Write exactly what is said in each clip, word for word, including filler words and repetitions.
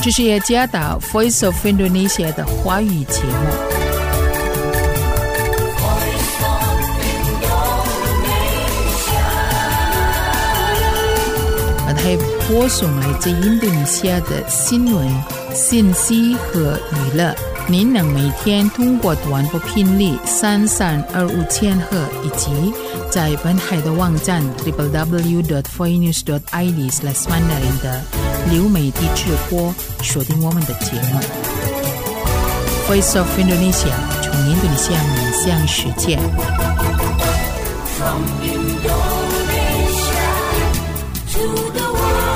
这是雅加达 Voice of Indonesia 的华语节目。还播送来自印度尼西亚的新闻、信息和娱乐。您能每天通过短波频率三三二五千赫以及在本海的网站 double-u double-u double-u dot voice news dot i d slash mandarin 的流媒体直播锁定我们的节目。Voice of Indonesia 从印度尼西亚面向世界。From Indonesia to the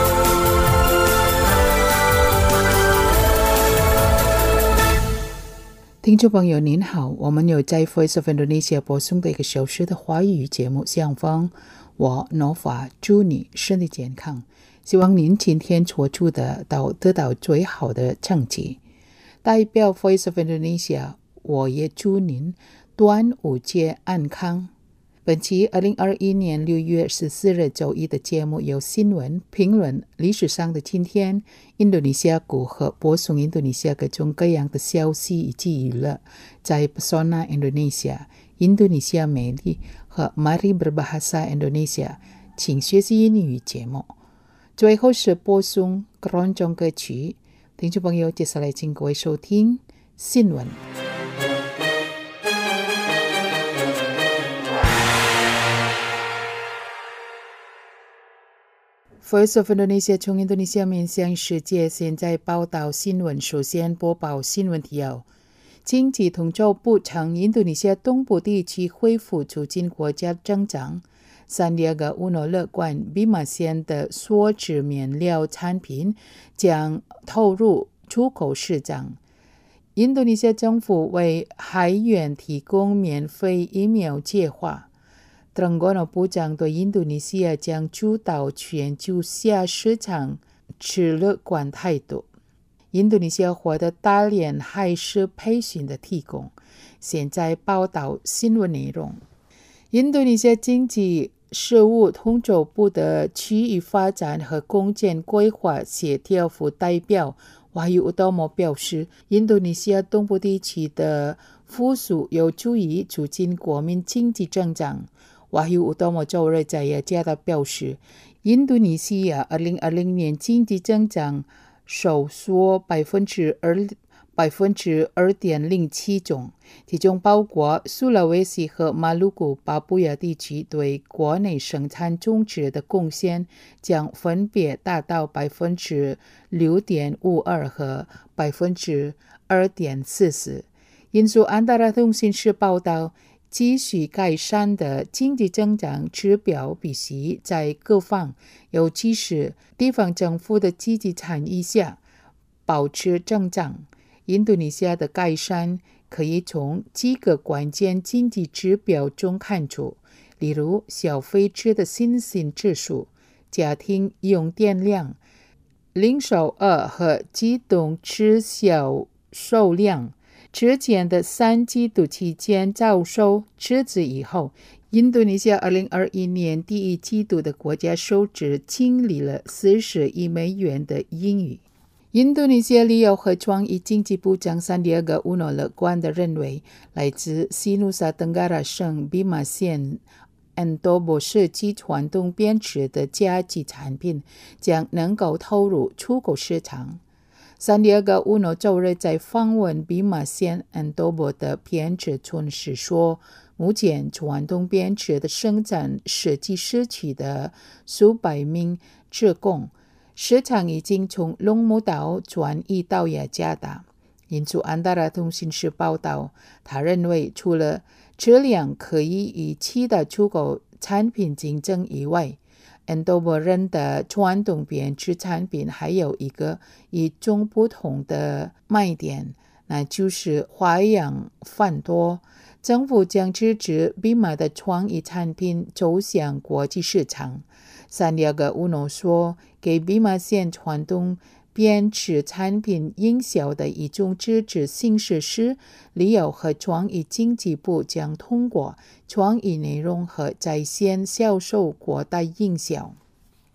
听众朋友您好，我们有在 Voice of Indonesia 播送的一个小时的华语节目，相逢我 Nova 祝你身体健康，希望您今天所处的都得到最好的成绩。代表 Voice of Indonesia 我也祝您端午节安康。本期二零二一年六月十四日周一的节目有新闻、评论、历史上的今天、印度尼西亚股和播送印度尼西亚各种各样的消息以及娱乐，在 Pesona Indonesia、印度尼西亚美丽和 Mari Berbahasa Indonesia 请学习英语节目。最后是播送各种歌曲。听众朋友，接下来请各位收听新闻。Voice of Indonesia 从印度尼西亚面向世界，现在报道新闻。首先播报新闻提要：经济统筹部称，印度尼西亚东部地区恢复促进国家增长。三第二个乌诺乐观，比马县的梭织面料产品将投入出口市场。印度尼西亚政府为海员提供免费疫苗计划。特朗普部长对印度尼西亚将主导全球下市场持乐观态度。印度尼西亚获得大量海事培训的提供。现在报道新闻内容。印度尼西亚经济事务统筹部的区域发展和共建规划协调副代表Wahyu Utomo表示，印度尼西亚东部地区的复苏有助于促进国民经济增长。Wahyu Utomo周日在雅加达表示，印度尼西亚二零二零年经济增长收缩百分之二百分之二点零七中，其中包括苏拉威西和马鲁古巴布亚地区对国内生产总值的贡献将分别达到百分之六点五二和百分之二点四四。印度安达拉通讯社报道，继续改善的经济增长指标必须在各方，尤其是地方政府的积极参与下保持增长。印度尼西亚的改善可以从几个关键经济指标中看出，例如消费者的信心指数、家庭用电量、零售额和机动车销售量。之前的三季度期间遭受制止以后，印度尼西亚二零二一年第一季度的国家收支经历了四十亿美元的盈余。印度尼西亚旅游和创意经济部长三第二个乌诺乐观地认为，来自西努萨登嘎拉省比马县安多波设计传统编织的家具产品将能够投入出口市场。三第二个乌诺周日在访问比马县安多波的编织村时说，目前传统编织的生产设计师取得数百名职工，市场已经从龙目岛转移到雅加达。印度安达拉通讯社报道，他认为除了质量可以与其他出口产品竞争以外，安多波人的传统编织产品还有一个与众不同的卖点，那就是花样繁多。政府将支持比马的创意产品走向国际市场。三第二个乌诺说，给比马县传统编织产品营销的一种支持形式是，旅游和创意经济部将通过创意内容和在线销售扩大营销。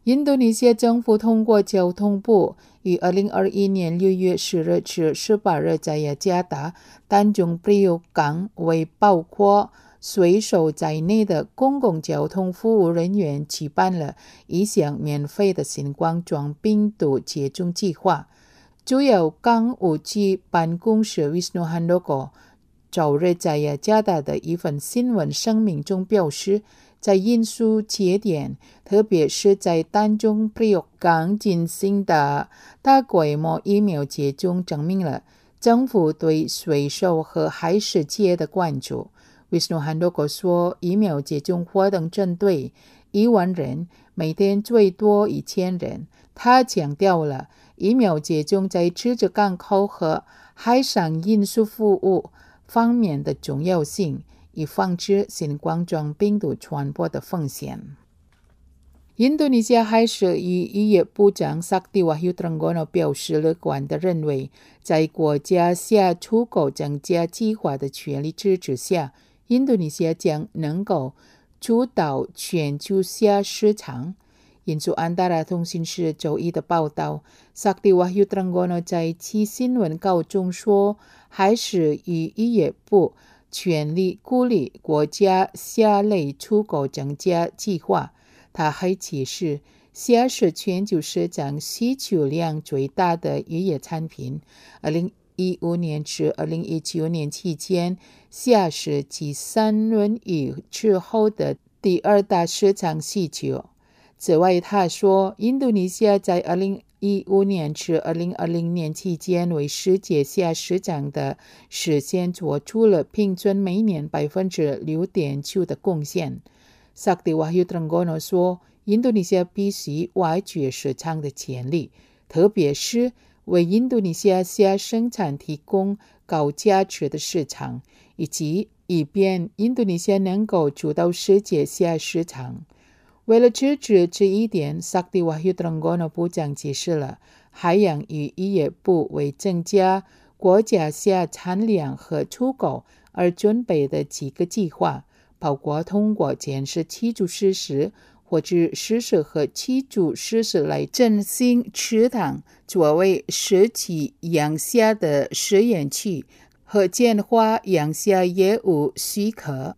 印度尼西亚政府通过交通部于二零二一年六月十日至十八日在雅加达丹中布里奥港为包括水手在内的公共交通服务人员举办了一项免费的新冠状病毒接种计划。主要港务局办公室 Wisnu Handoko 周日在雅加达的一份新闻声明中表示，在运输节点，特别是在丹中布里奥港进行的大规模疫苗接种，证明了政府对水手和海事界的关注。Wisnu Handoko 说，疫苗接种活动针对一万人，每天最多一千人。他强调了疫苗接种在支持港口和海上运输服务方面的重要性，以防止新冠状病毒传播的风险。印度尼西亚海事与渔业部长 Sakti Wahyutrenggono 表示乐观地认为，在国家虾出口增加计划的全力支持下，印度尼西亚将能够主导全球虾市场。引述安达拉通讯社周一的报道， Sakti Wahyutrenggono 在其新闻稿中说，海事与渔业部全力鼓励国家虾类出口增加计划。他还解释，虾是全球市场需求量最大的渔业产品。二零一五年至二零一九年期间，虾是继三文鱼之后的第二大市场需求。此外，他说，印度尼西亚在二零一五年至二零二零年期间为世界虾市场的实现做出了平均每年 百分之六点九 的贡献。Sakti Wahyutrenggono 说，印度尼西亚必须挖掘市场的潜力，特别是为印度尼西亚虾生产提供高价值的市场，以及以便印度尼西亚能够主导世界虾市场。为了支持这一点， Sakti Wahyutrenggono 部长解释了海洋与渔业部为增加国家虾产量和出口而准备的几个计划，包括通过建设基础设施或者实施和基础设施来振兴池塘作为实际养虾的实验区和简化养虾业务许可。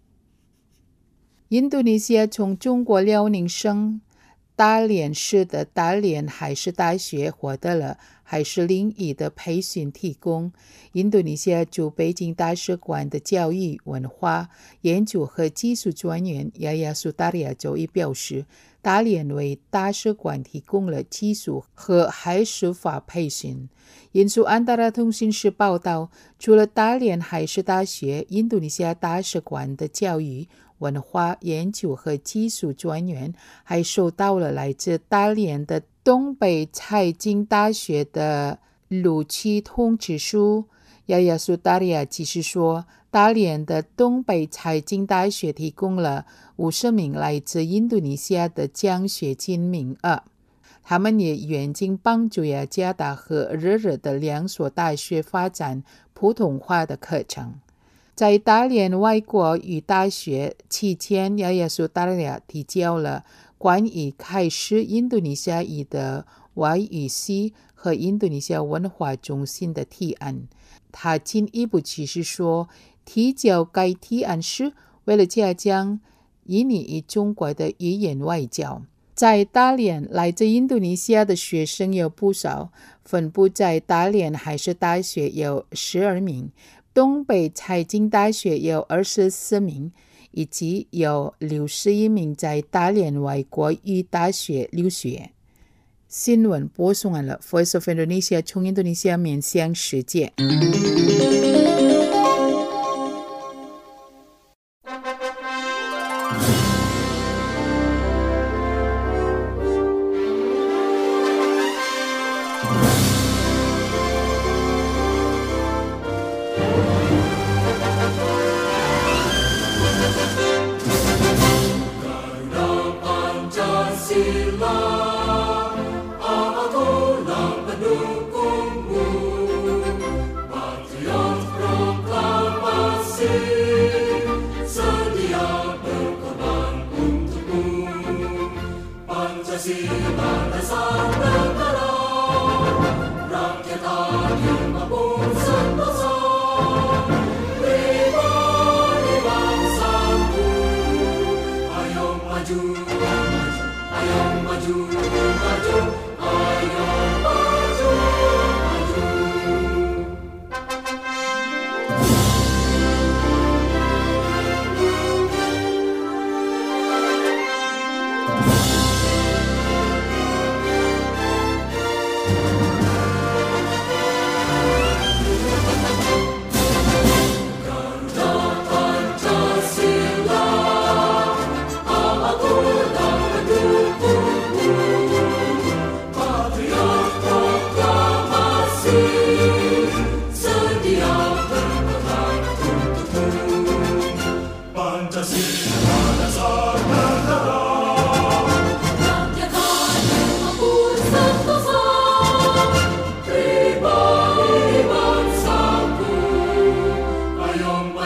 印度尼西亚从中国辽宁省大连市的大连海事大学获得了海事领域的培训提供。印度尼西亚驻北京大使馆的教育、文化、研究和技术专员亚亚苏达利亚周一表示，大连为大使馆提供了技术和海事法培训。引述安达拉通讯社报道，除了大连海事大学，印度尼西亚大使馆的教育、文化研究和技术专员还收到了来自大连的东北财经大学的录取通知书。亚亚苏达利亚继续说，大连的东北财经大学提供了五十名来自印度尼西亚的奖学金名额，他们也愿景帮助雅加达和日日的两所大学发展普通话的课程。在大连外国语大学期间，亚亚苏达利亚提交了关于开设印度尼西亚语的外语系和印度尼西亚文化中心的提案。他进一步解释说，提交该提案是为了加强印尼与中国的语言外交。在大连，来自印度尼西亚的学生有不少，分布在大连海事大学有十二名，东北财经大学有二十四名，以及有六十一名在大连外国语大学留学。新闻播送完了 Voice of Indonesia 从印度尼西亚面向世界。 Sedia berkorban untukmu, Pancasila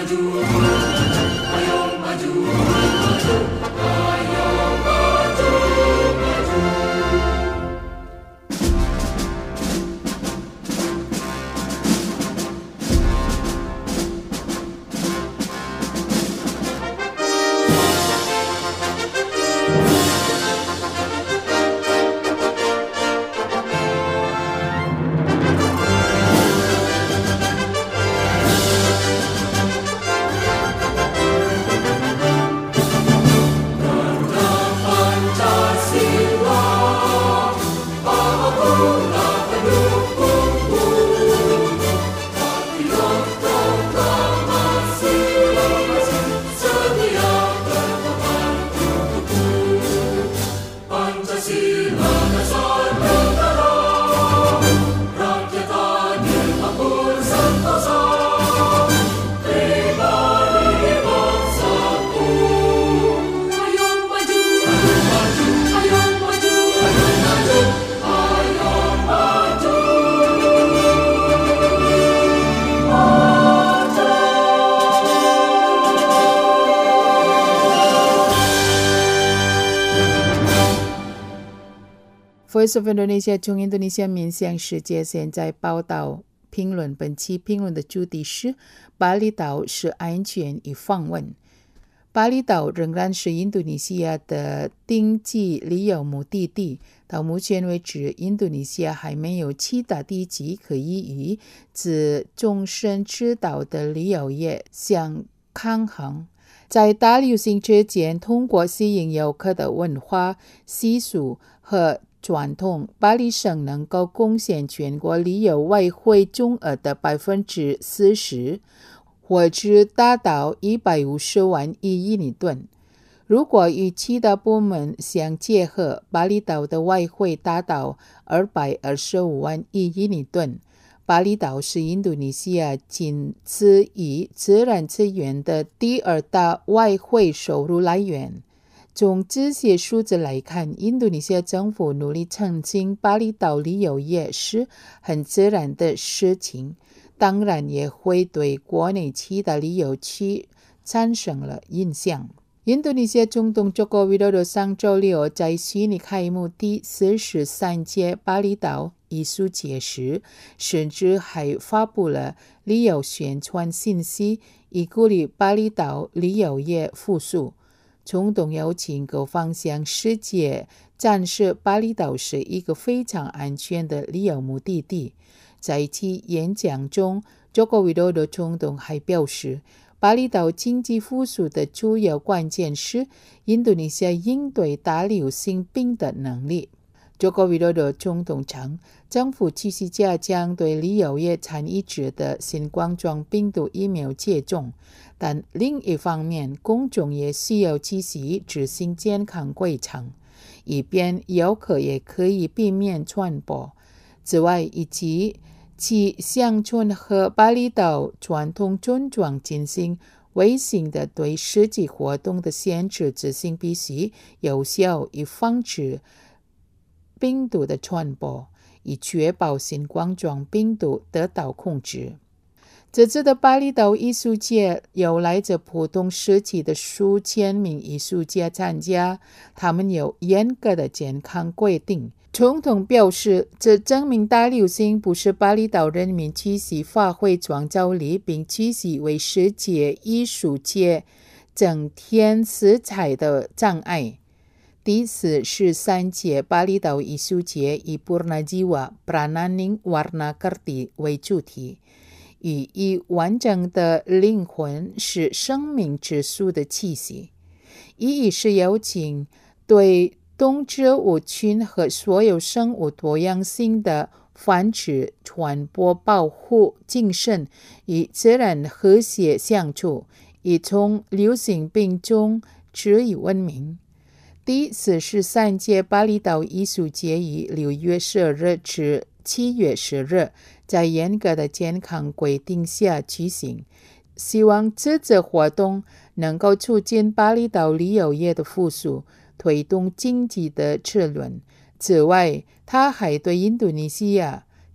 Voice of Indonesia 从印度尼西亚面向世界现在报道评论，本期评论的主题是巴厘岛是安全与访问。巴厘岛仍然是印度尼西亚的顶级旅游目的地，到目前为止，印度尼西亚还没有其他地区可以与自终身之岛的旅游业相抗衡。在大流行之前，通过吸引游客的文化、习俗和传统，巴厘省能够贡献全国旅游外汇总额的百分之四十，或者达到一百五十万亿印尼盾。如果与其他部门相结合，巴厘岛的外汇达到二百二十五万亿印尼盾。巴厘岛是印度尼西亚仅次于自然资源的第二大外汇收入来源。从这些数字来看，印度尼西亚政府努力澄清巴厘岛旅游业是很自然的事情，当然也会对国内其他旅游区产生了影响。印度尼西亚总统佐科维多多上周六在悉尼开幕第四十三届巴厘岛艺术节时，甚至还发布了旅游宣传信息，以鼓励巴厘岛旅游业复苏。总统邀请各方向世界展示巴厘岛是一个非常安全的旅游目的地。在其演讲中，佐科维多多总统还表示，巴厘岛经济复苏的主要关键是印度尼西亚应对大流行病的能力。佐科维多多总统称，政府继续加强对旅游业参与者的新冠状病毒疫苗接种，但另一方面，公众也需要继续执行健康规程，以便游客也可以避免传播。此外，以及其乡村和巴厘岛传统村庄进行微型的对实际活动的限制执行必须有效以防止病毒的传播，以确保新冠状病毒得到控制。这次的巴厘岛艺术节有来自不同时期的数千名艺术家参加，他们有严格的健康规定。总统表示，这证明大流行不是巴厘岛人民继续发挥创造力并继续为世界艺术界增添色彩的障碍。第四十三届巴厘岛艺术节以 Purna Jiwa Prananing Warna Kerti 为主题，以以完整的灵魂是生命之树的气息，意义是邀请对动植物群和所有生物多样性的繁殖、传播、保护精神与自然和谐相处，以从流行病中治愈文明。第四十三届巴厘岛艺术节于六月十二日至七月十日，在严格的健康规定下举行，希望这次活动能够促进巴厘岛旅游业的复苏，推动经济的齿轮。此外，他还对印度尼西亚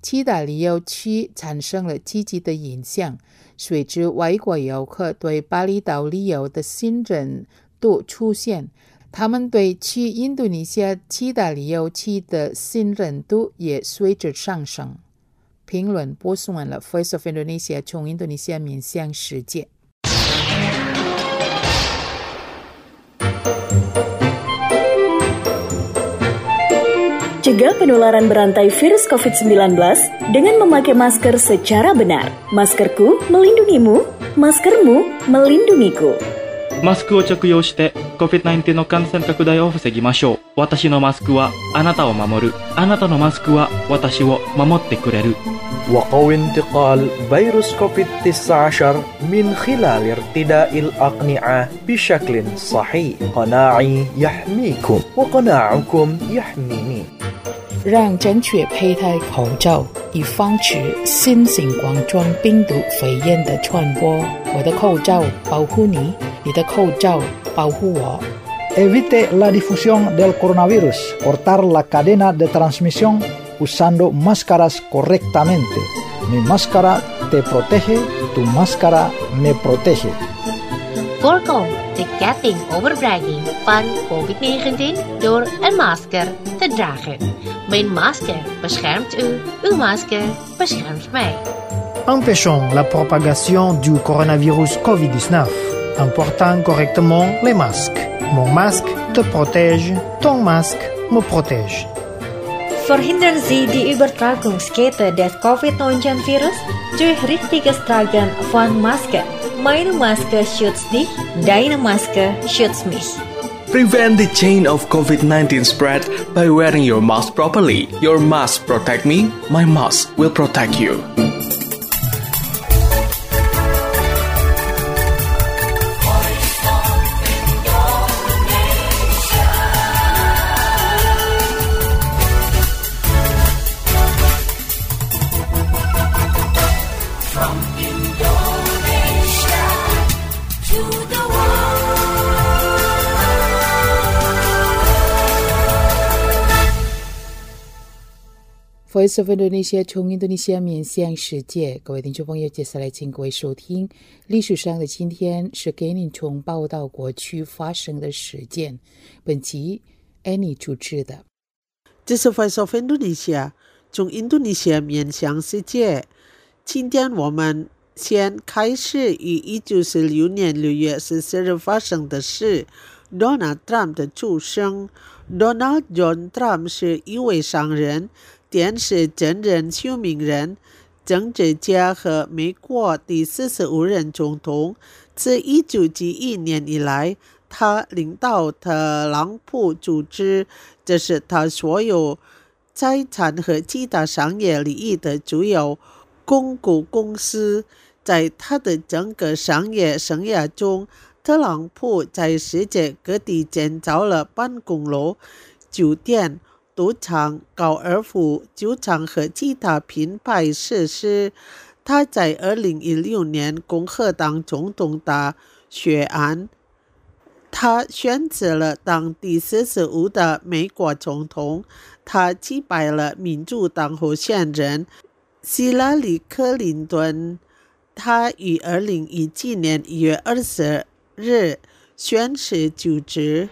七大理由区产生了积极的影响，随着外国游客对巴厘岛旅游的信任度出现，他们对去印度尼西亚七大理由区的信任度也随着上升。评论播送完了 Voice of Indonesia 从印度尼西亚面向世界。 Cegah penularan berantai virus covid sembilan belas dengan memakai masker secara benar. Maskerku melindungimu, maskermu melindungiku. マスクを着用して コビッドナインティーン の感染拡大を防ぎましょう。私のマスクはあなたを守る。あなたのマスクは私を守ってくれる。 وقوي انتقال فيروس كوفيد تسعة عشر من خلال ارتداء الأقنعة بشكل صحيح. قناعي يحميكم وقناعكم يحميني. 让正确佩戴口罩，以防止新型冠状病毒肺炎的传播。我的口罩保护你，你的口罩保护我。 Evite la difusión del coronavirus. Cortar la cadena de transmisión usando máscaras correctamente. Mi máscara te protege, tu máscara me protege. Voorkom de ketting overbrenging van covid negentien door een masker te dragen. Mijn masker beschermt u, uw masker beschermt mij. Empêchons la propagation du coronavirus covid dix-neuf en portant correctement les masques. Mon masque te protège, ton masque me protège. Verhindern Sie die Übertragungskette des covid neunzehn Virus durch richtiges Tragen von Masken. Meine Maske schützt dich, deine Maske schützt mich. Prevent the chain of covid nineteen spread by wearing your mask properly. Your mask protect me, my mask will protect you. Voice of Indonesia 从印度尼西亚面向世界，各位听众朋友，接下来请各位收听历史上的今天，是给您从报道过去发生的事件。本期 Annie 主持的。 这是 Voice of Indonesia 从印度尼西亚面向世界。今天我们先开始于一九四六年六月十四日发生的事。Donald Trump 的出生。Donald John Trump 是一位商人、电视真人秀名人、政治家和美国第四十五任总统。自一九七一年以来，他领导特朗普组织，这是他所有财产和其他商业利益的主要控股公司。在他的整个商业生涯中，特朗普在世界各地建造了办公楼、酒店、赌场、高尔夫球场和其他品牌设施。他在二零一六年共和党总统大选案，他选择了当第四十五的美国总统。他击败了民主党候选人希拉里·克林顿。他于二零一七年一月二十日宣誓就职。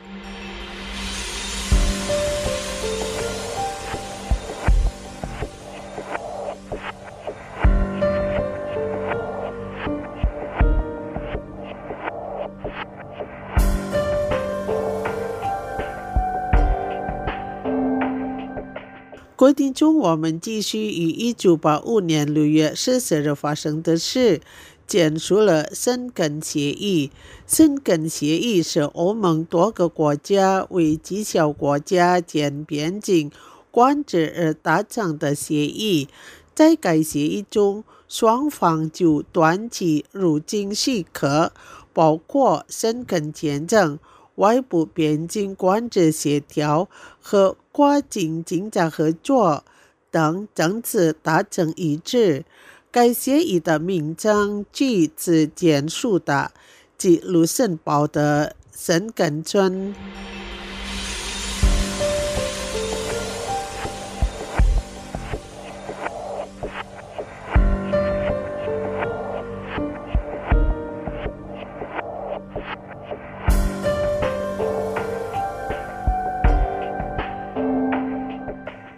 各位听众，我们继续于一九八五年六月十四日发生的事，签署了申根协议。申根协议是欧盟多个国家为极小国家间边境管制而达成的协议。在该协议中，双方就短期入境许可，包括申根签证、外部边境管制协调和跨境经济合作等政策达成一致。该协议的名称据此简述的即卢森堡的申根村。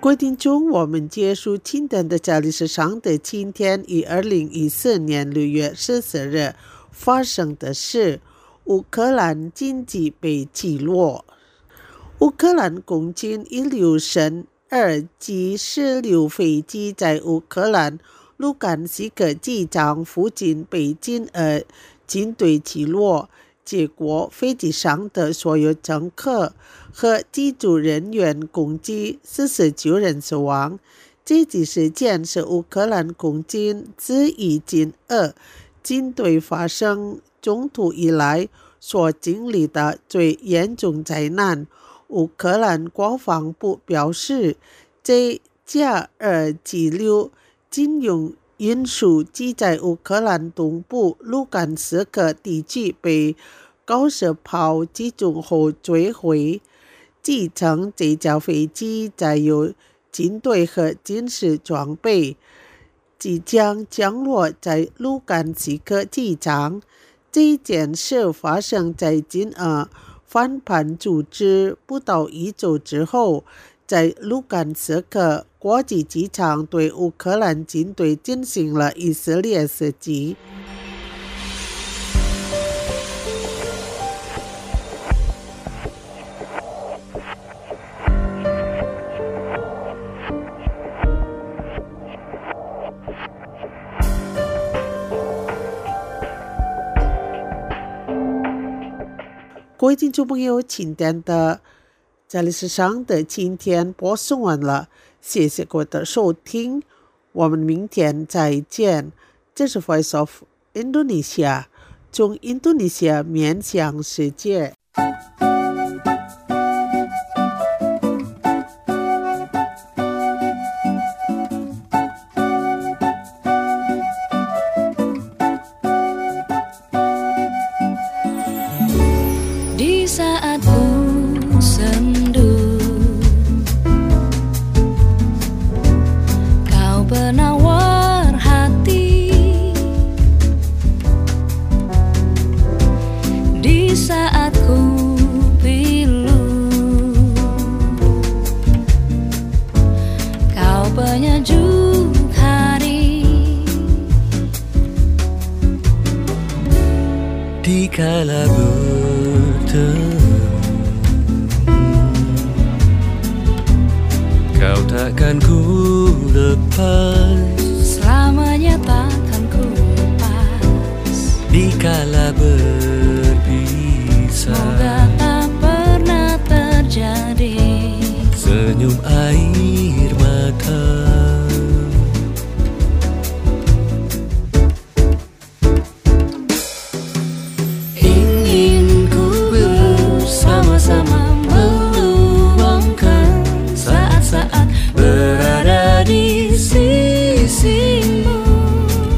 各位听众，我们结束今天的这里是上的今天以二零一四年六月十四日发生的事。乌克兰经济被击落。乌克兰空军一六神二机十六飞机在乌克兰卢甘斯克机场附近被进而军队击落，结果飞机上的所有乘客和机组人员共计四十九人死亡。这起事件是乌克兰空军自一九二军队发生冲突以来所经历的最严重灾难。乌克兰国防部表示，这架二机六军用运输机在乌克兰东部卢甘斯克地区被高射炮击中后坠毁。据称，这架飞机载有军队和军事装备，即将降落在卢甘斯克机场。这件事发生在今二反叛组织不到一周之后，在卢甘斯克国际机场对乌克兰军队进行了一系列射击。各位听众朋友，今天的这里是上的今天播送完了，谢谢各位的收听，我们明天再见。这是 Voice of Indonesia， 从印度尼西亚面向世界。 Dikala bertemu, kau takkan ku lepas, selamanya takkan ku lepas. Dikala berpisah, semoga tak pernah terjadi. Senyum air mata, sama meluangkan saat-saat berada di sisimu.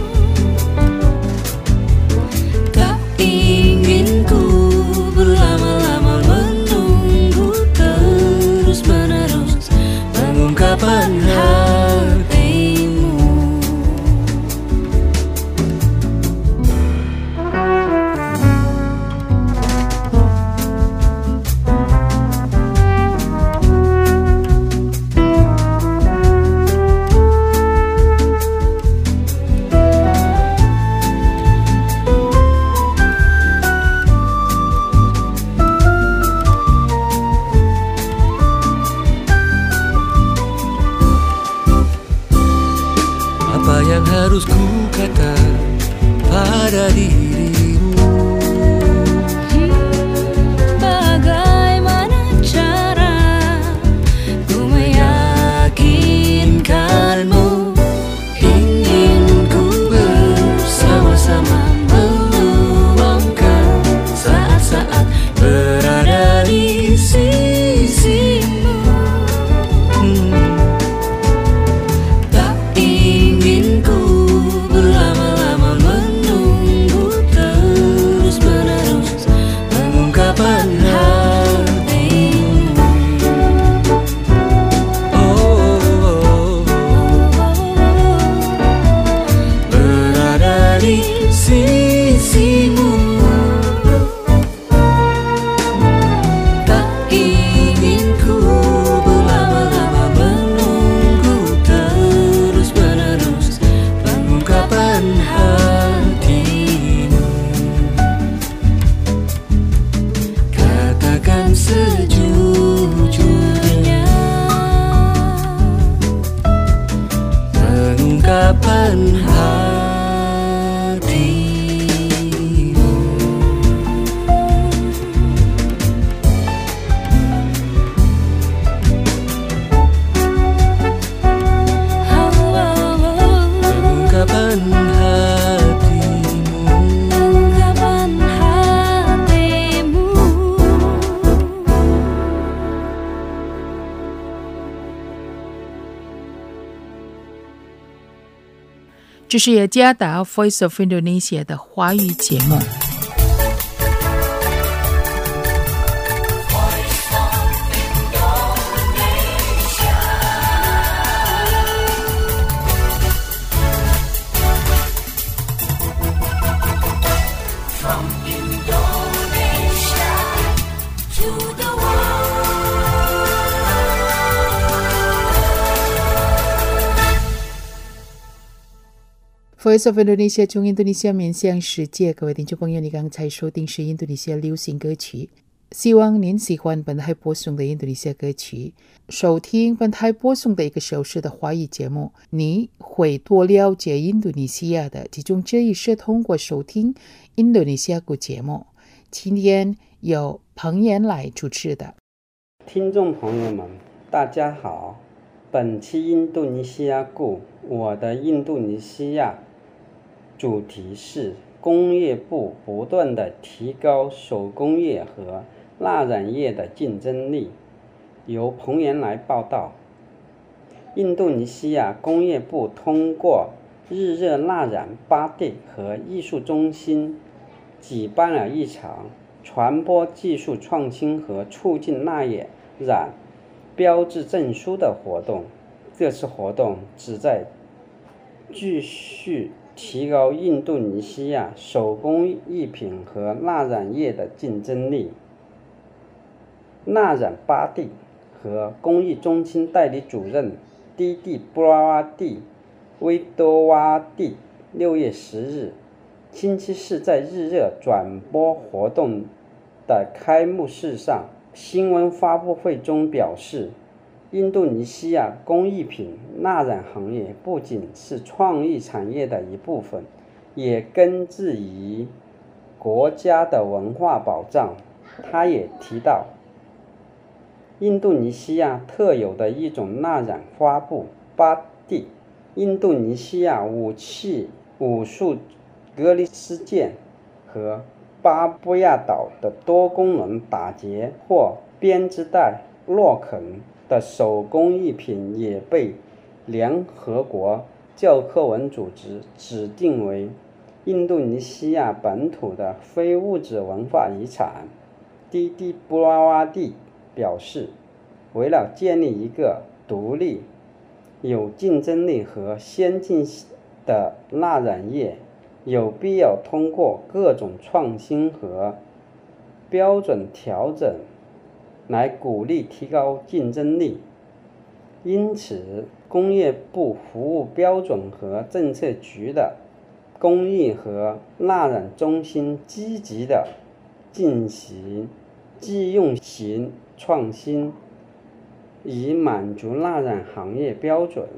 这是雅加达 Voice of Indonesia 的华语节目。Voice of Indonesia 从印度尼西亚面向世界，各位听众朋友，你刚才收听是印度尼西亚流行歌曲，希望您喜欢本台播送的印度尼西亚歌曲。收听本台播送的一个小时的华语节目，你会多了解印度尼西亚的，其中这一是通过收听印度尼西亚歌节目。今天由彭妍来主持的。 听众朋友们，大家好，本期印度尼西亚故我的印度尼西亚主题是工业部不断地提高手工业和蜡染业的竞争力。由彭妍来报道。印度尼西亚工业部通过日热蜡染巴蒂和艺术中心举办了一场传播技术创新和促进蜡染标志证书的活动。这次活动旨在继续提高印度尼西亚手工艺品和蜡染业的竞争力。蜡染巴蒂和工艺中心代理主任迪蒂布拉瓦蒂维多瓦蒂六月十日星期四在日热转播活动的开幕式上新闻发布会中表示，印度尼西亚工艺品蜡染行业不仅是创意产业的一部分，也根植于国家的文化保障。他也提到，印度尼西亚特有的一种蜡染花布巴蒂，印度尼西亚武器武术格里斯剑和巴布亚岛的多功能打结或编织袋洛肯的手工艺品也被联合国教科文组织指定为印度尼西亚本土的非物质文化遗产。迪迪布拉瓦蒂表示，为了建立一个独立、有竞争力和先进的蜡染业，有必要通过各种创新和标准调整来鼓励提高竞争力。因此，工业部服务标准和政策局的工艺和蜡染中心积极地进行技用型创新，以满足蜡染行业标准，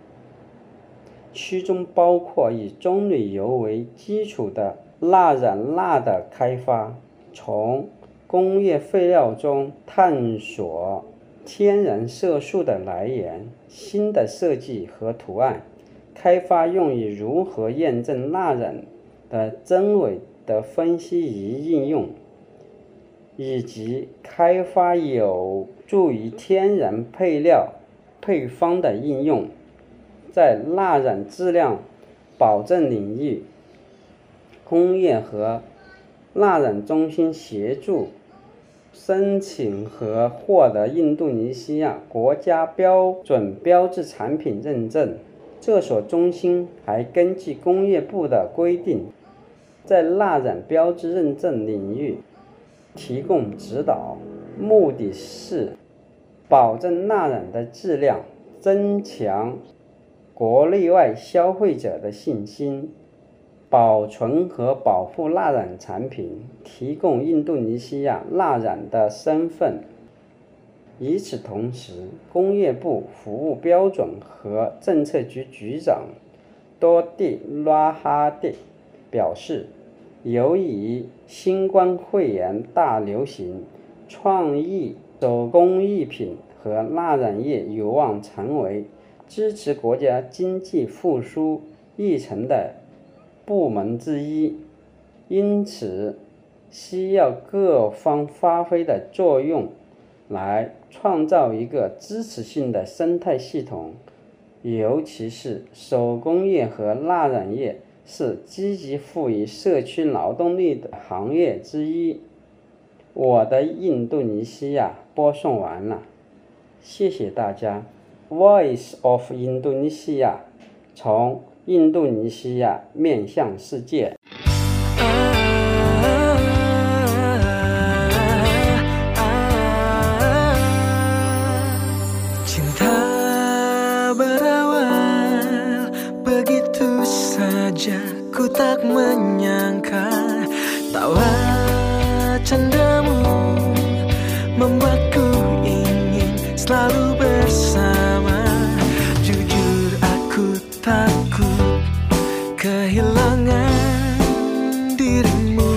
其中包括以棕榈油为基础的蜡染蜡的开发，从工业废料中探索天然色素的来源，新的设计和图案，开发用于如何验证蜡染的真伪的分析与应用，以及开发有助于天然配料配方的应用。在蜡染质量保证领域，工业和蜡染中心协助申请和获得印度尼西亚国家标准标志产品认证。这所中心还根据工业部的规定，在蜡染标志认证领域提供指导，目的是保证蜡染的质量，增强国内外消费者的信心，保存和保护蜡染产品，提供印度尼西亚蜡染的身份。与此同时，工业部服务标准和政策局局长多蒂拉哈蒂表示，由于新冠肺炎大流行，创意手工艺品和蜡染业有望成为支持国家经济复苏议程的部门之一，因此需要各方发挥的作用，来创造一个支持性的生态系统， 尤其是手工业和蜡染业是积极赋予社区劳动力的行业之一。我的印度尼西亚播送完了，谢谢大家。Voice of Indonesia， 从印度尼西亚面向世界。 Ku tak menyangka tawa candamu membuatku ingin selalu bersama. Jujur aku takut kehilangan dirimu.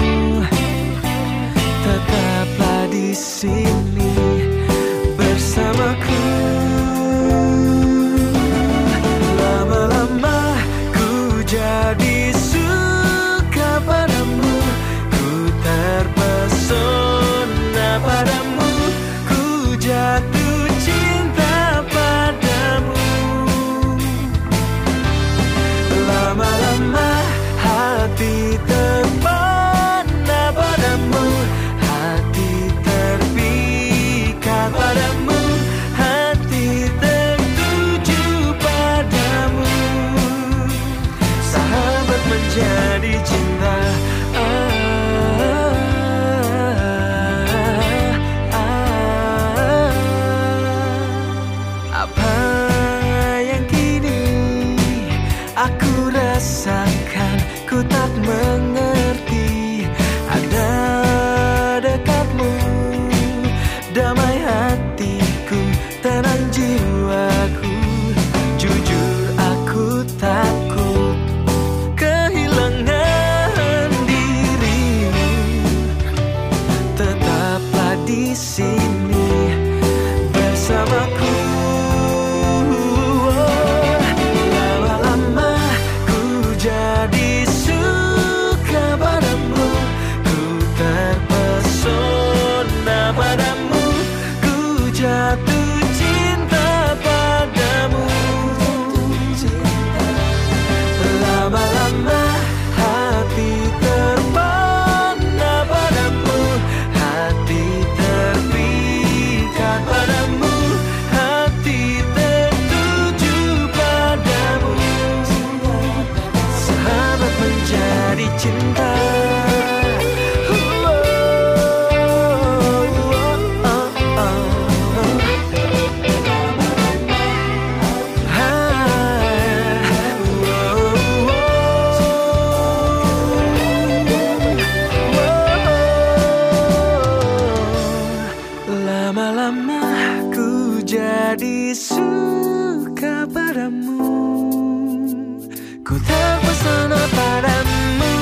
Tetaplah di sini bersamaku. Lama-lama ku jadi terpesona padamu, ku jatuh cinta padamu. Lama-lama hati terpana padamu, hati terpikat padamu, hati tertuju padamu. Sahabat menjadi cinta. Rasakan ku tak mengerti, ada dekatmu, damai hatiku, tenang jiwaku. Jujur aku takut kehilangan dirimu. Tetaplah di sini bersamaku. Jadi suka padamu, ku terpesona padamu, ku jatuh cinta padamu. Lama-lama hati terpana padamu, hati terpikat padamu, hati tertuju padamu. Sahabat menjadi cinta. Lama-lama ku jadi suka padamu, ku terpesona padamu.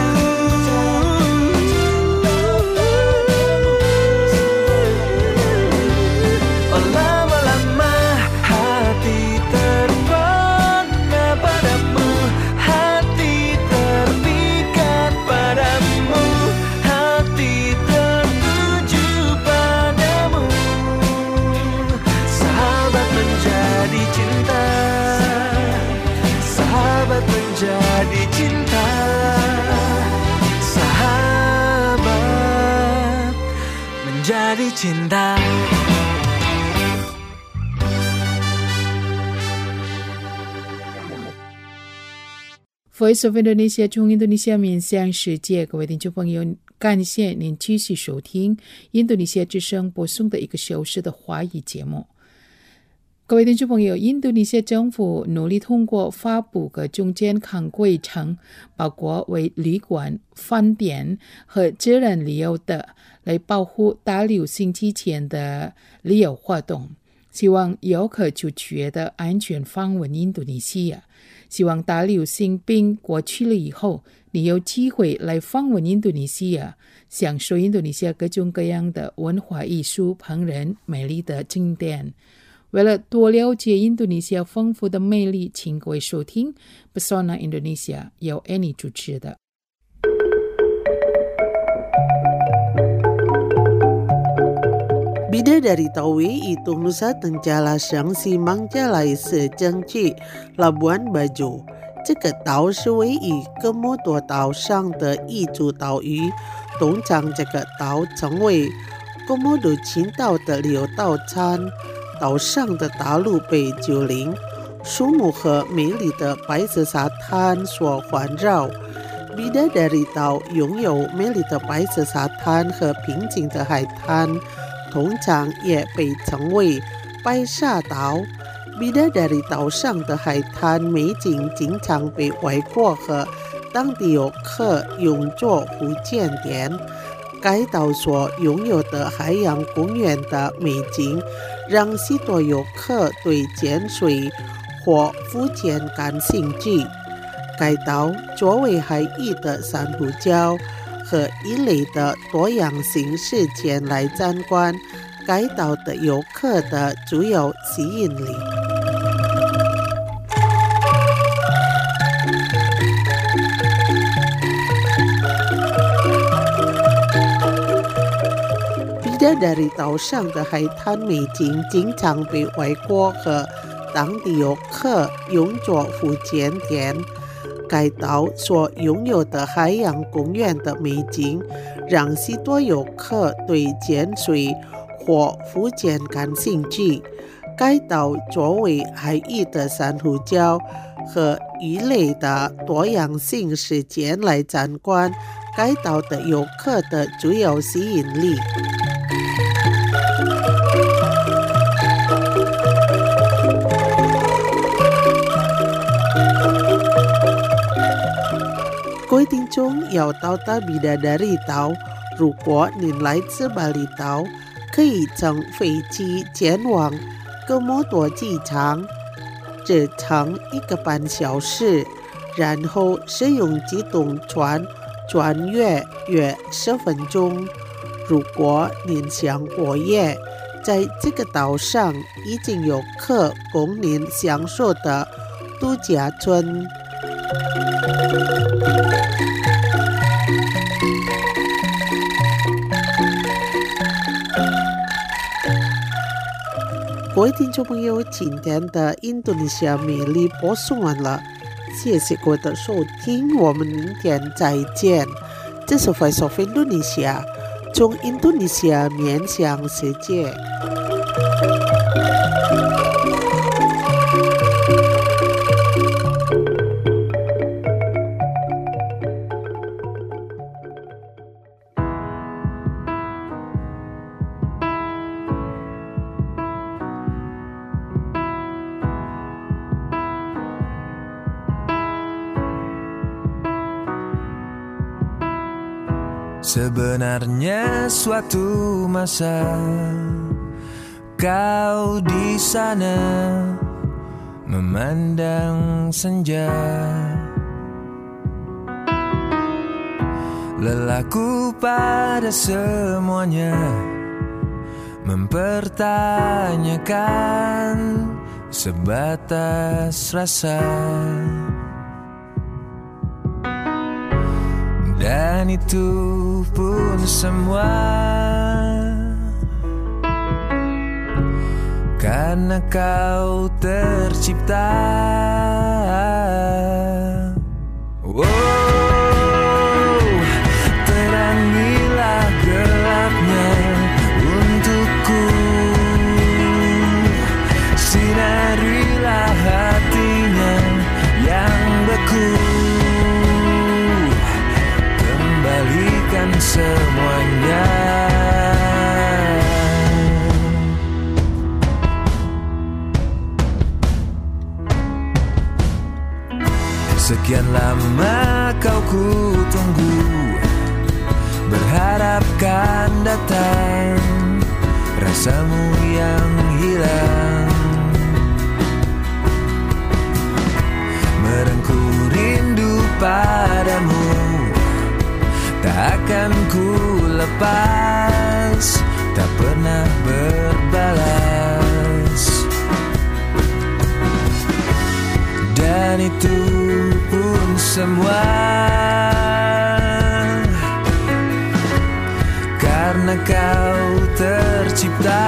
Oh, lama-lama hati terpana padamu, hati terpikat padamu, hati tertuju padamu. Sahabat menjadi cinta, sahabat menjadi cinta, sahabat menjadi cinta. Voice of Indonesia 从印度尼西亚面向世界，各位听众朋友，感谢您继续收听印度尼西亚之声播送的一个小时的华语节目。各位听众朋友，印度尼西亚政府努力通过发布各种健康规程，包括为旅馆、饭店和自然旅游的，来保护大流行期间的旅游活动，希望游客就觉得安全访问印度尼西亚。希望大流行病过去了以后，你有机会来访问印度尼西亚，享受印度尼西亚各种各样的文化艺术、烹饪、美丽的景点。为了多了解印度尼西亚丰富的魅力，请各位收听 Pesona Indonesia， 由 Annie 主持的。 Bidadari Tawi itu Nusa Tenggara省西孟加拉市政区拉布安巴州。这个岛是位于哥莫多岛上的一组岛屿，通常这个岛成为哥莫多群岛的六道餐。岛上的大陆被丘陵、树木和美丽的白色沙滩所环绕。Bidadari岛拥有美丽的白色沙滩和平静的海滩，通常也被称为白沙岛。Bidadari岛上的海滩美景经常被外国和当地游客用作福建点。该岛所拥有的海洋公园的美景，让许多游客对潜水或浮潜感兴趣。该岛作为海域的珊瑚礁和一类的多样性事件来参观该岛的游客的主要吸引力。Bidadari岛上的海滩美景经常被外国和当地游客用作浮潜点。该岛所拥有的海洋公园的美景，让许多游客对潜水或浮潜感兴趣。该岛作为海域的珊瑚礁和鱼类的多样性事件来参观该岛的游客的主要吸引力。各位听众要到达Bidadari岛，如果您来自巴厘岛，可以乘飞机前往哥莫多机场，只乘一个半小时，然后使用机动船穿越约十分钟。如果您想过夜，在这个岛上已经有可供您享受的度假村。各位听众朋友，今天的印度尼西亚美丽播送完了，谢谢各位的收听，我们明天再见。这是 Voice of Indonesia， 从印度尼西亚面向世界。 Sebenarnya suatu masa kau di sana memandang senja, lelaku pada semuanya mempertanyakan sebatas rasa. Dan itu pun semua karena kau tercipta. Oh, terangilah gelapnya untukku, sinarilah hatinya yang beku. Kembalikan semuanya. Sekian lama kau ku tunggu, berharap kan datang rasamu yang hilang. Merengku rindu padamu, tak akan ku lepas, tak pernah berbalas. Dan itu pun semua karena karena kau tercipta.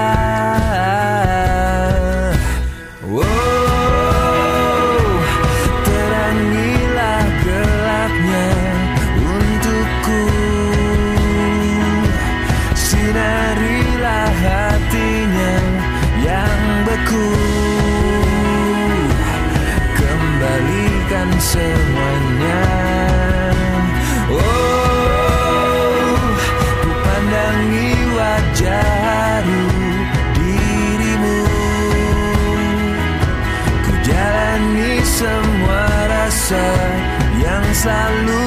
Oh, terangilah gelapnya untukku, sinarilah hatinya yang beku, kembalikan semuanya. Oh, ku pandangi wajah haru dirimu, ku jalani semua rasa yang selalu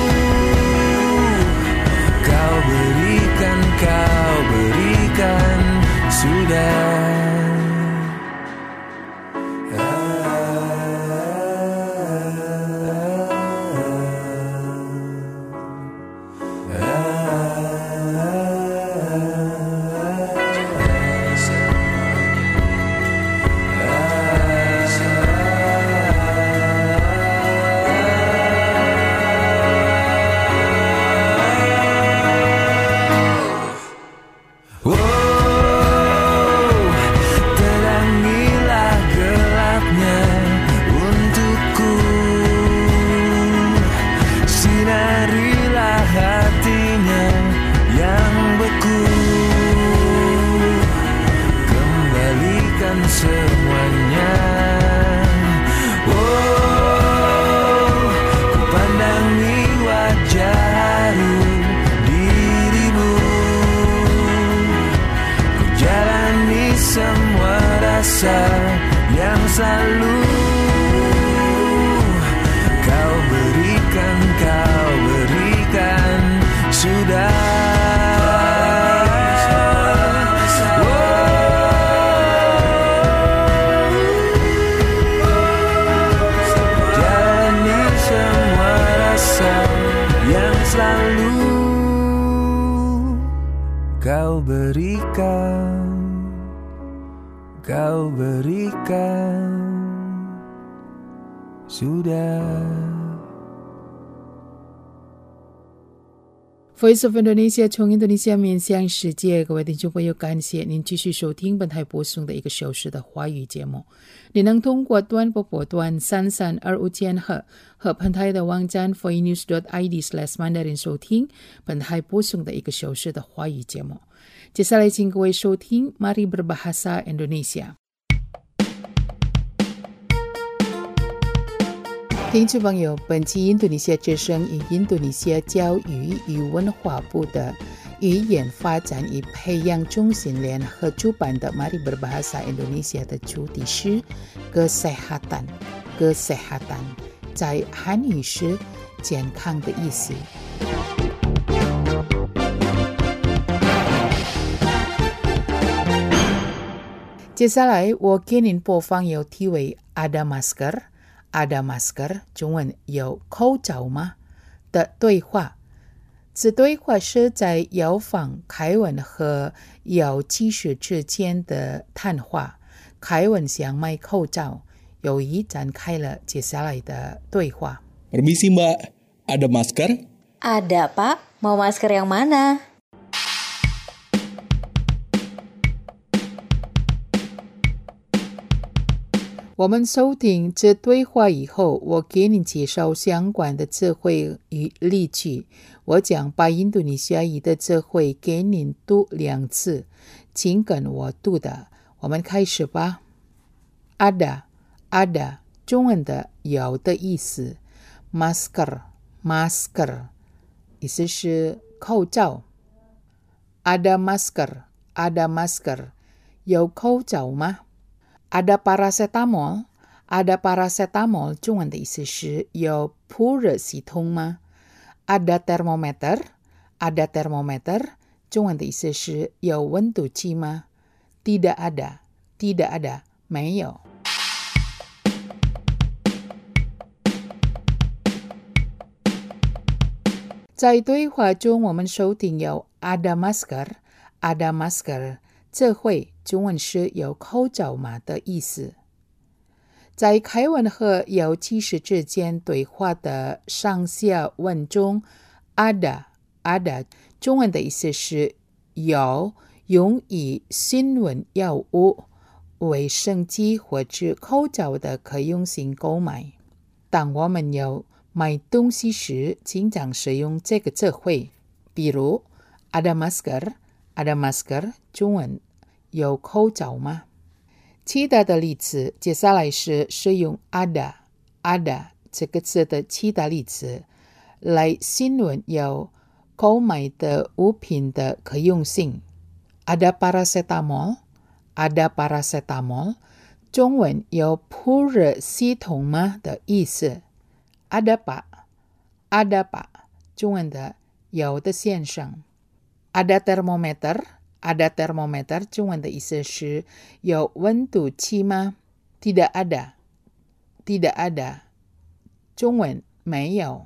kau berikan, kau berikan sudah. Semuanya, oh, ku pandangi wajah haru dirimu, ku jalani semua rasa yang selalu kau berikan, kau berikan sudah. Selalu kau berikan, kau berikan sudah. Voice of Indonesia 从印度尼西亚面向世界，各位听众朋友，感谢您继续收听本台播送的一个小时的华语节目。你能通过短波波段三三二五千赫和本台的网站 voinews dot i d slash mandarin 收听本台播送的一个小时的华语节目。接下来请各位收听 Mari Berbahasa Indonesia。听众朋友，本期印度尼西亚之声与印度尼西亚教育与文化部的语言发展与培养中心联合主办的 Mari Berbahasa Indonesia 的主题是 Kesehatan Kesehatan 在汉语是健康的意思。接下来我给您播放有题为 Ada Masker。Ada masker 中文有口罩吗的对话。此对话是在药房凯文和药剂师之间的谈话。凯文想买口罩，友谊展开了接下来的对话。 Permisi Mbak, ada masker? Ada Pak, mau masker yang mana? 我们收听这对话以后，我给你介绍相关的词汇与例句。我将把印度尼西亚语的词汇给您读两次，请跟我读的。我们开始吧。Ada Ada 中文的有的意思。Masker Masker 意思是口罩。Ada masker Ada masker 有口罩吗？Ada paracetamol, ada paracetamol 中文的意思是有普热系统吗？ Ada thermometer, ada thermometer 中文的意思是有温度计吗？ Tidak ada, tidak ada 没有。在对话中我们收听有 ada masker, ada masker 这会中文是有口罩吗的意思。在凯文和药剂师之间对话的上下文中 ada ada 中文的意思是有用以新闻药物、卫生机或者口罩的可用性购买。当我们要买东西时，经常使用这个词汇。比如 ada masker, ada masker 中文有口罩吗？其他的例子，接下来是使用 ada, ada 这个词的其他例子，来形容有购买的物品的可用性。ada paracetamol, ada paracetamol 中文有普热系统吗的意思。ada pak, ada pak 中文的有的先生。ada thermometer, ada thermometer 中文的意思是有温度计吗？ tidak ada, tidak ada 中文没有。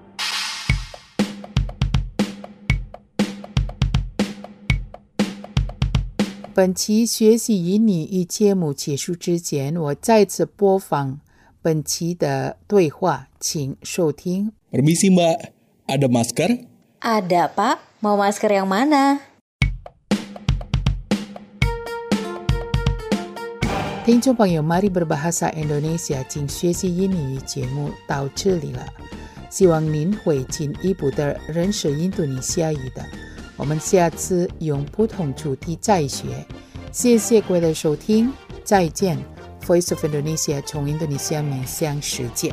本期学习英语与节目结束之前，我再次播放本期的对话，请收听。 Permisi Mbak, ada masker? Ada Pak, mau masker yang mana? 听众朋友 Mari Berbahasa Indonesia 请学习英语节目到这里了，希望您会进一步的认识印度尼西亚语的。我们下次用不同主题再学。谢谢各位的收听，再见。Voice of Indonesia 从印度尼西亚面向世界。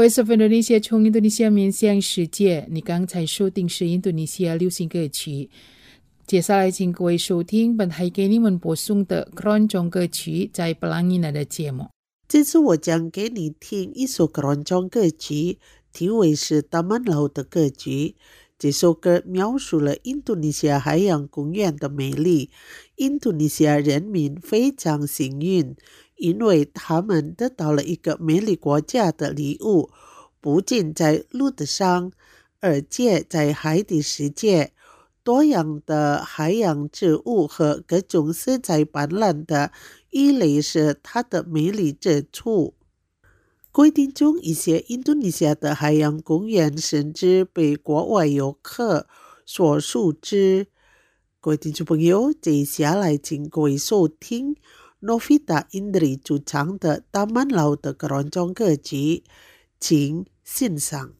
Voice of Indonesia 从印度尼西亚面向世界，你刚才收听是印度尼西亚流行歌曲。接下来请各位收听本台给你们播送的 Keroncong 歌曲在 Pelangi Nada 节目。 这次我将给你听一首 Keroncong 歌曲，题为是 Taman Laut 的歌曲。这首歌描述了印度尼西亚海洋公园的美丽。印度尼西亚人民非常幸运，因为他们得到了一个美丽国家的礼物，不仅在陆地上，而且在海底世界，多样的海洋植物和各种色彩斑斓的鱼类是它的美丽之处。规定中，一些印度尼西亚的海洋公园甚至被国外游客所熟知。各位听众朋友，接下来请各位收听 Novita Indri 主唱的 Taman Laut 的 Keroncong 歌曲，请欣赏。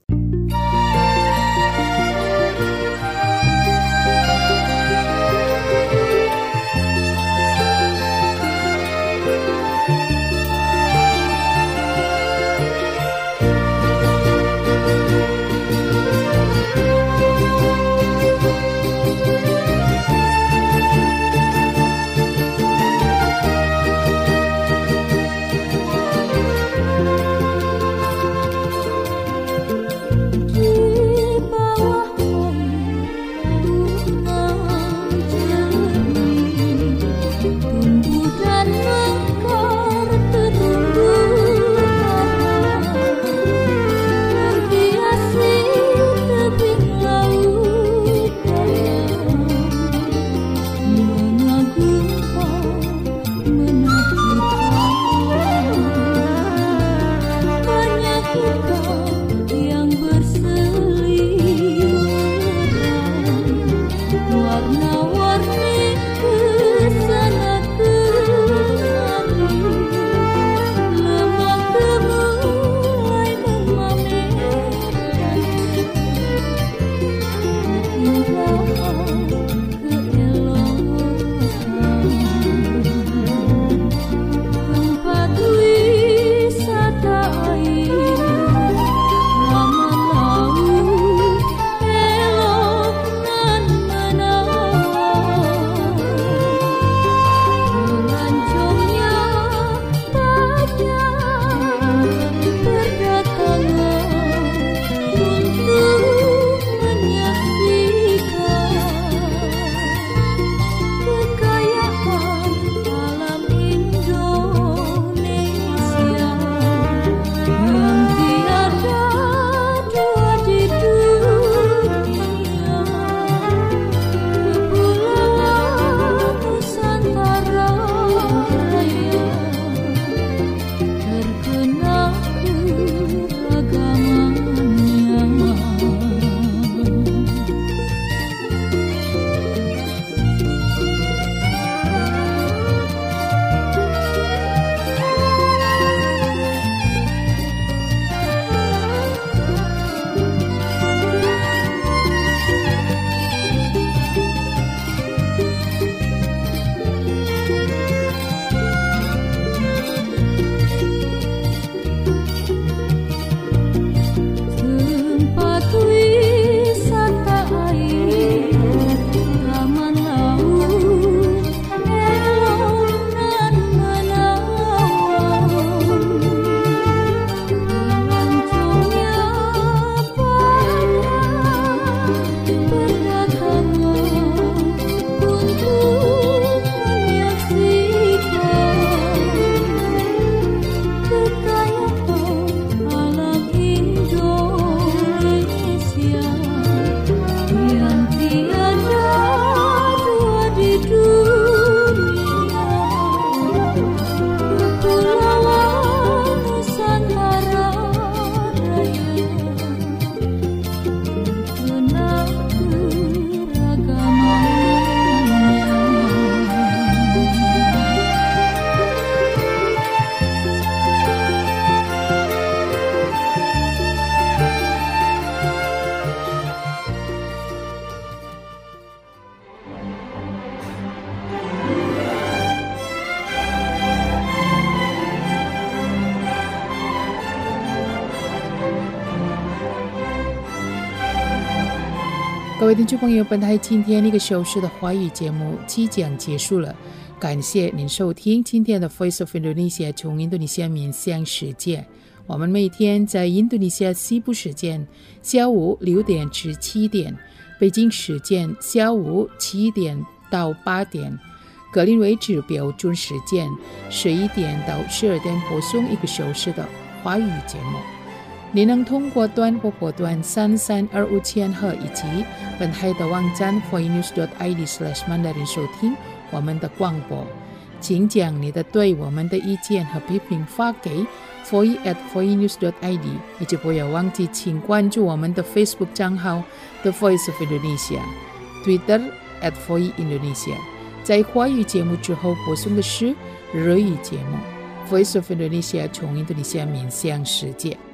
Elok nan menawar 位听众朋友，本台今天一个小时的华语节目即将结束了，感谢您收听今天的 Voice of Indonesia 从印度尼西亚面向世界。我们每天在印度尼西亚西部时间下午六点至七点，北京时间下午七点到八点，格林威治标准时间十一点到十二点播送一个小时的华语节目。您能通过短波波段三三二五千赫以及本台的网站 voinews dot i d slash mandarin 收听我们的广播。请将你的对我们的意见和批评发给 voice at voinews dot i d， 以及不要忘记请关注我们的 Facebook 账号 The Voice of Indonesia， Twitter at voice indonesia。 在华语节目之后播送的是日语节目 Voice of Indonesia 从印度尼西亚面向世界。